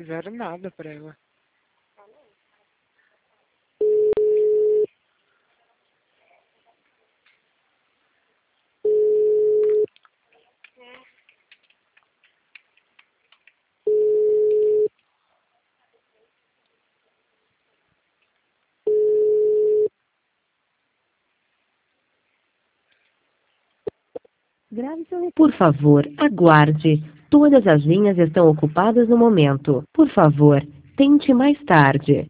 fizeram nada pra ela. Por favor, aguarde. Todas as linhas estão ocupadas no momento. Por favor, tente mais tarde.